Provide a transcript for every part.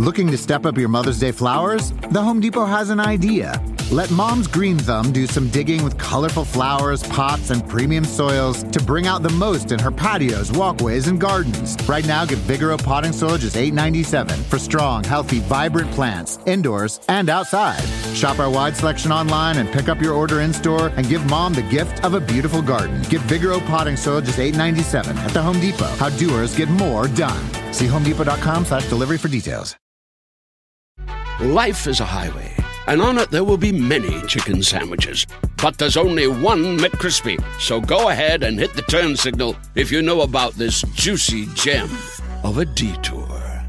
Looking to step up your Mother's Day flowers? The Home Depot has an idea. Let Mom's Green Thumb do some digging with colorful flowers, pots, and premium soils to bring out the most in her patios, walkways, and gardens. Right now, get Vigoro potting soil just $8.97 for strong, healthy, vibrant plants, indoors and outside. Shop our wide selection online and pick up your order in-store and give Mom the gift of a beautiful garden. Get Vigoro potting soil just $8.97 at the Home Depot. How doers get more done. See homedepot.com/delivery for details. Life is a highway, and on it there will be many chicken sandwiches. But there's only one McCrispy. So go ahead and hit the turn signal if you know about this juicy gem of a detour.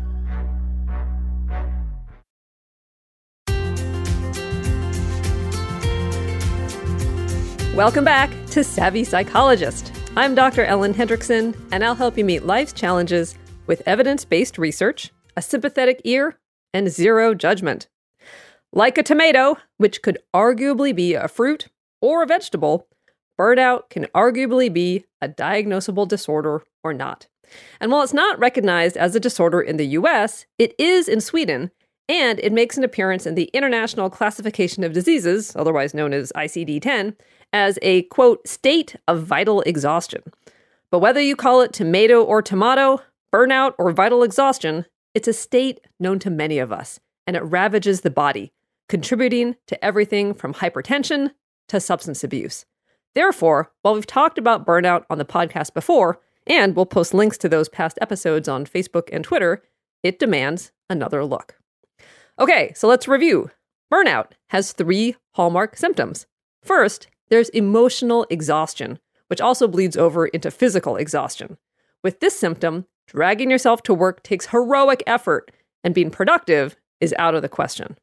Welcome back to Savvy Psychologist. I'm Dr. Ellen Hendrickson, and I'll help you meet life's challenges with evidence-based research, a sympathetic ear, and zero judgment. Like a tomato, which could arguably be a fruit or a vegetable, burnout can arguably be a diagnosable disorder or not. And while it's not recognized as a disorder in the US, it is in Sweden, and it makes an appearance in the International Classification of Diseases, otherwise known as ICD-10, as a, quote, state of vital exhaustion. But whether you call it tomato or tomato, burnout or vital exhaustion, it's a state known to many of us, and it ravages the body, contributing to everything from hypertension to substance abuse. Therefore, while we've talked about burnout on the podcast before, and we'll post links to those past episodes on Facebook and Twitter, it demands another look. Okay, so let's review. Burnout has 3 hallmark symptoms. First, there's emotional exhaustion, which also bleeds over into physical exhaustion. With this symptom, dragging yourself to work takes heroic effort, and being productive is out of the question.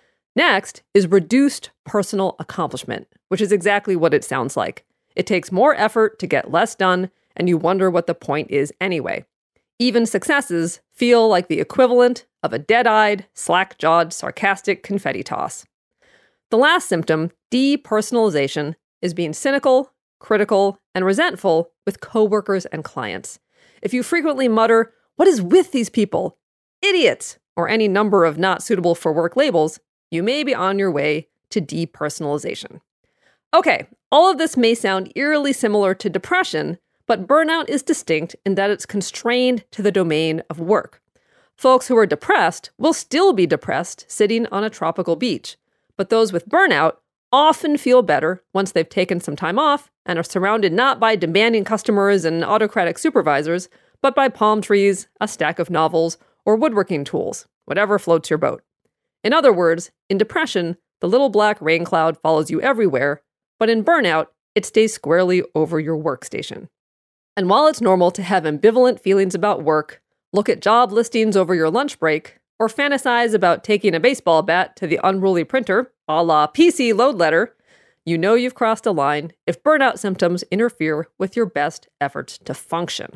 Next is reduced personal accomplishment, which is exactly what it sounds like. It takes more effort to get less done, and you wonder what the point is anyway. Even successes feel like the equivalent of a dead-eyed, slack-jawed, sarcastic confetti toss. The last symptom, depersonalization, is being cynical, critical, and resentful with coworkers and clients. If you frequently mutter, "What is with these people? Idiots!" or any number of not suitable for work labels, you may be on your way to depersonalization. Okay, all of this may sound eerily similar to depression, but burnout is distinct in that it's constrained to the domain of work. Folks who are depressed will still be depressed sitting on a tropical beach, but those with burnout often feel better once they've taken some time off and are surrounded not by demanding customers and autocratic supervisors, but by palm trees, a stack of novels, or woodworking tools, whatever floats your boat. In other words, in depression, the little black rain cloud follows you everywhere, but in burnout, it stays squarely over your workstation. And while it's normal to have ambivalent feelings about work, look at job listings over your lunch break, or fantasize about taking a baseball bat to the unruly printer, a la PC load letter, you know you've crossed a line if burnout symptoms interfere with your best efforts to function.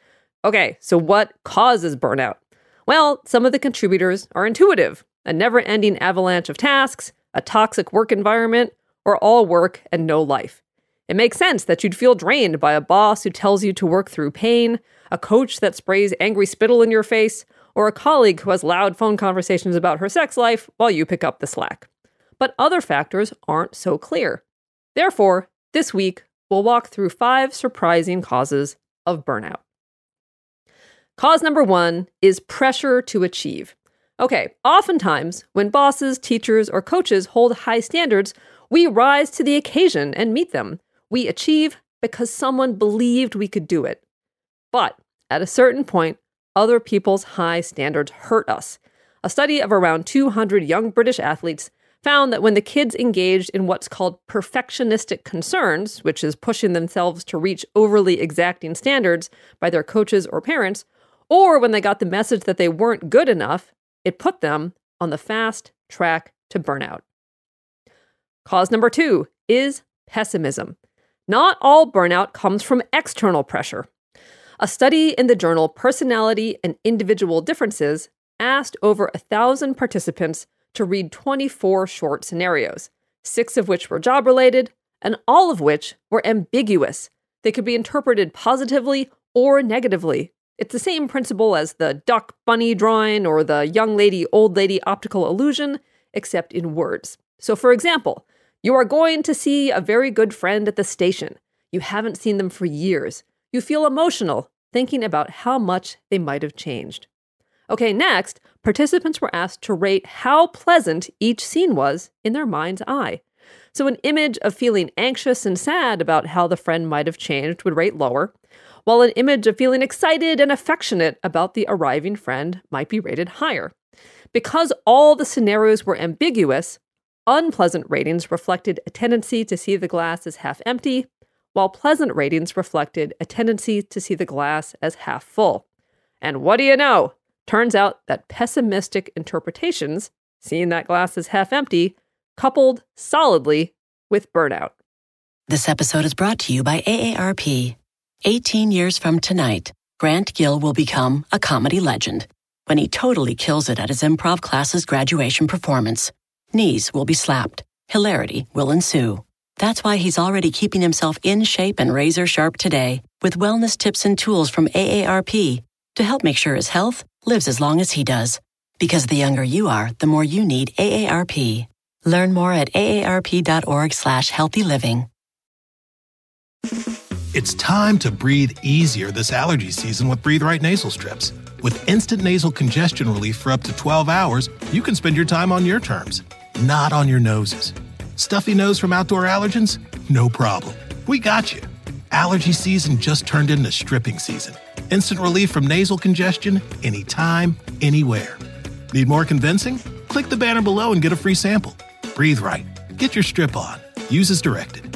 Okay, so what causes burnout? Well, some of the contributors are intuitive: a never-ending avalanche of tasks, a toxic work environment, or all work and no life. It makes sense that you'd feel drained by a boss who tells you to work through pain, a coach that sprays angry spittle in your face, or a colleague who has loud phone conversations about her sex life while you pick up the slack. But other factors aren't so clear. Therefore, this week, we'll walk through 5 surprising causes of burnout. Cause number 1 is pressure to achieve. Okay, oftentimes, when bosses, teachers, or coaches hold high standards, we rise to the occasion and meet them. We achieve because someone believed we could do it. But at a certain point, other people's high standards hurt us. A study of around 200 young British athletes found that when the kids engaged in what's called perfectionistic concerns, which is pushing themselves to reach overly exacting standards by their coaches or parents, or when they got the message that they weren't good enough, it put them on the fast track to burnout. Cause number 2 is pessimism. Not all burnout comes from external pressure. A study in the journal Personality and Individual Differences asked over 1,000 participants to read 24 short scenarios, 6 of which were job-related, and all of which were ambiguous. They could be interpreted positively or negatively, It's the same principle as the duck bunny drawing or the young lady, old lady optical illusion, except in words. So for example, you are going to see a very good friend at the station. You haven't seen them for years. You feel emotional thinking about how much they might have changed. Okay, next, participants were asked to rate how pleasant each scene was in their mind's eye. So an image of feeling anxious and sad about how the friend might have changed would rate lower, while an image of feeling excited and affectionate about the arriving friend might be rated higher. Because all the scenarios were ambiguous, unpleasant ratings reflected a tendency to see the glass as half empty, while pleasant ratings reflected a tendency to see the glass as half full. And what do you know? Turns out that pessimistic interpretations, seeing that glass as half empty, coupled solidly with burnout. This episode is brought to you by AARP. 18 years from tonight, Grant Gill will become a comedy legend when he totally kills it at his improv class's graduation performance. Knees will be slapped. Hilarity will ensue. That's why he's already keeping himself in shape and razor sharp today with wellness tips and tools from AARP to help make sure his health lives as long as he does. Because the younger you are, the more you need AARP. Learn more at aarp.org/healthyliving. It's time to breathe easier this allergy season with Breathe Right nasal strips. With instant nasal congestion relief for up to 12 hours, you can spend your time on your terms, not on your noses. Stuffy nose from outdoor allergens? No problem. We got you. Allergy season just turned into stripping season. Instant relief from nasal congestion anytime, anywhere. Need more convincing? Click the banner below and get a free sample. Breathe Right. Get your strip on. Use as directed.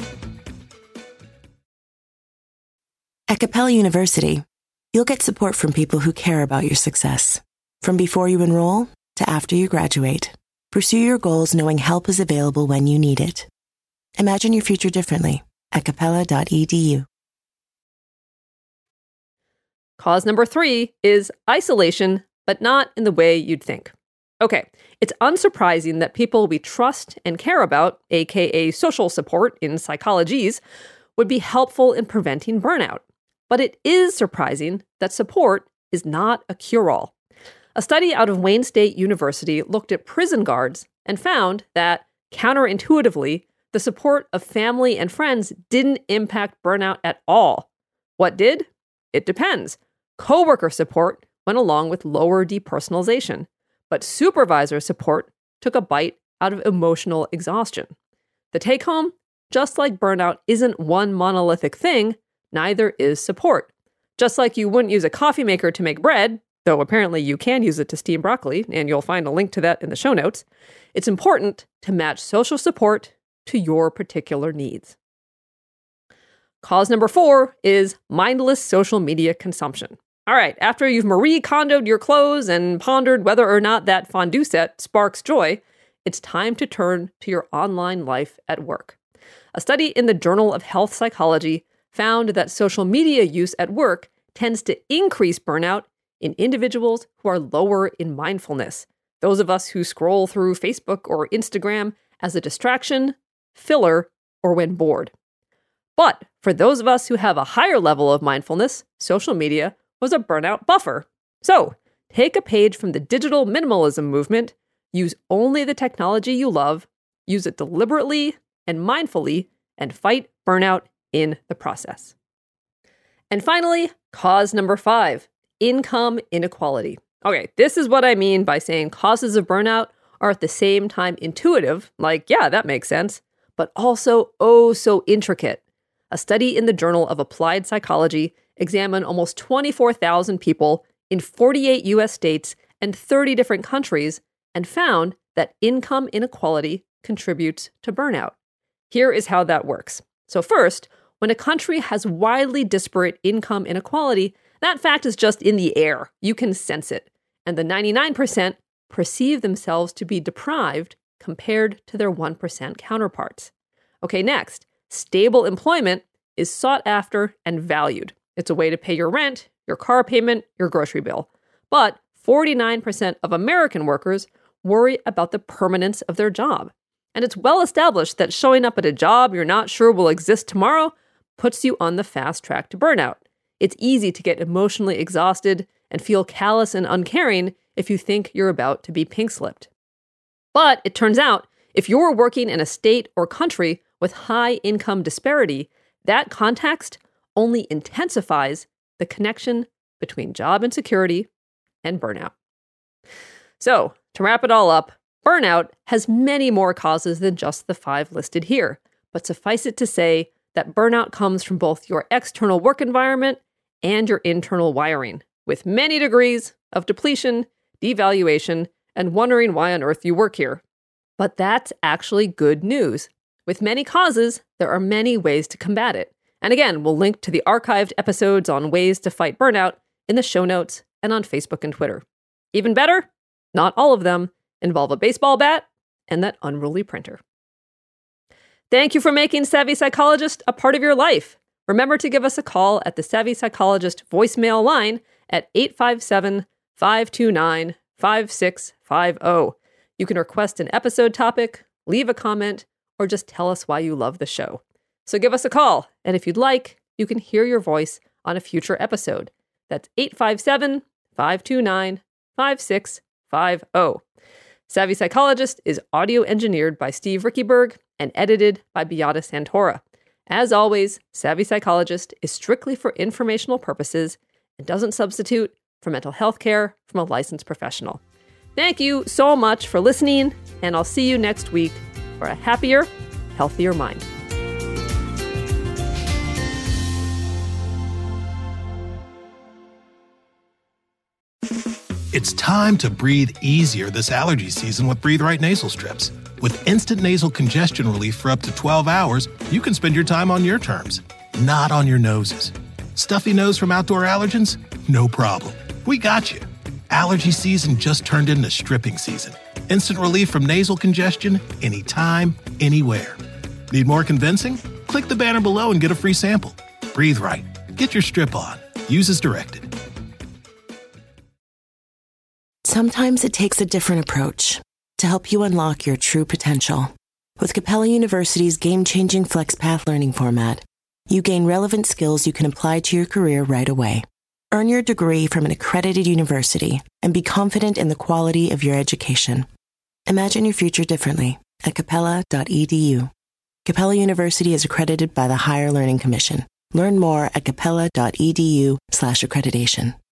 At Capella University, you'll get support from people who care about your success. From before you enroll to after you graduate, pursue your goals knowing help is available when you need it. Imagine your future differently at capella.edu. Cause number 3 is isolation, but not in the way you'd think. Okay, it's unsurprising that people we trust and care about, aka social support in psychologies, would be helpful in preventing burnout. But it is surprising that support is not a cure-all. A study out of Wayne State University looked at prison guards and found that, counterintuitively, the support of family and friends didn't impact burnout at all. What did? It depends. Coworker support went along with lower depersonalization, but supervisor support took a bite out of emotional exhaustion. The take-home? Just like burnout isn't one monolithic thing, neither is support. Just like you wouldn't use a coffee maker to make bread, though apparently you can use it to steam broccoli, and you'll find a link to that in the show notes, it's important to match social support to your particular needs. Cause number 4 is mindless social media consumption. All right, after you've Marie Kondo'd your clothes and pondered whether or not that fondue set sparks joy, it's time to turn to your online life at work. A study in the Journal of Health Psychology found that social media use at work tends to increase burnout in individuals who are lower in mindfulness, those of us who scroll through Facebook or Instagram as a distraction, filler, or when bored. But for those of us who have a higher level of mindfulness, social media was a burnout buffer. So, take a page from the digital minimalism movement, use only the technology you love, use it deliberately and mindfully, and fight burnout in the process. And finally, cause number 5, income inequality. Okay, this is what I mean by saying causes of burnout are at the same time intuitive, like, yeah, that makes sense, but also oh so intricate. A study in the Journal of Applied Psychology examined almost 24,000 people in 48 U.S. states and 30 different countries and found that income inequality contributes to burnout. Here is how that works. So first, when a country has widely disparate income inequality, that fact is just in the air. You can sense it. And the 99% perceive themselves to be deprived compared to their 1% counterparts. Okay, next, stable employment is sought after and valued. It's a way to pay your rent, your car payment, your grocery bill. But 49% of American workers worry about the permanence of their job. And it's well established that showing up at a job you're not sure will exist tomorrow puts you on the fast track to burnout. it's easy to get emotionally exhausted and feel callous and uncaring if you think you're about to be pink-slipped. But it turns out, if you're working in a state or country with high income disparity, that context only intensifies the connection between job insecurity and burnout. So, to wrap it all up, burnout has many more causes than just the 5 listed here, but suffice it to say that burnout comes from both your external work environment and your internal wiring, with many degrees of depletion, devaluation, and wondering why on earth you work here. But that's actually good news. With many causes, there are many ways to combat it. And again, we'll link to the archived episodes on ways to fight burnout in the show notes and on Facebook and Twitter. Even better, not all of them involve a baseball bat and that unruly printer. Thank you for making Savvy Psychologist a part of your life. Remember to give us a call at the Savvy Psychologist voicemail line at 857-529-5650. You can request an episode topic, leave a comment, or just tell us why you love the show. So give us a call, and if you'd like, you can hear your voice on a future episode. That's 857-529-5650. Savvy Psychologist is audio engineered by Steve Rickyberg and edited by Beata Santora. As always, Savvy Psychologist is strictly for informational purposes and doesn't substitute for mental health care from a licensed professional. Thank you so much for listening, and I'll see you next week for a happier, healthier mind. It's time to breathe easier this allergy season with Breathe Right nasal strips. With instant nasal congestion relief for up to 12 hours, you can spend your time on your terms, not on your noses. Stuffy nose from outdoor allergens? No problem. We got you. Allergy season just turned into stripping season. Instant relief from nasal congestion anytime, anywhere. Need more convincing? Click the banner below and get a free sample. Breathe Right. Get your strip on. Use as directed. Sometimes it takes a different approach to help you unlock your true potential. With Capella University's game-changing FlexPath learning format, you gain relevant skills you can apply to your career right away. Earn your degree from an accredited university and be confident in the quality of your education. Imagine your future differently at capella.edu. Capella University is accredited by the Higher Learning Commission. Learn more at capella.edu/accreditation.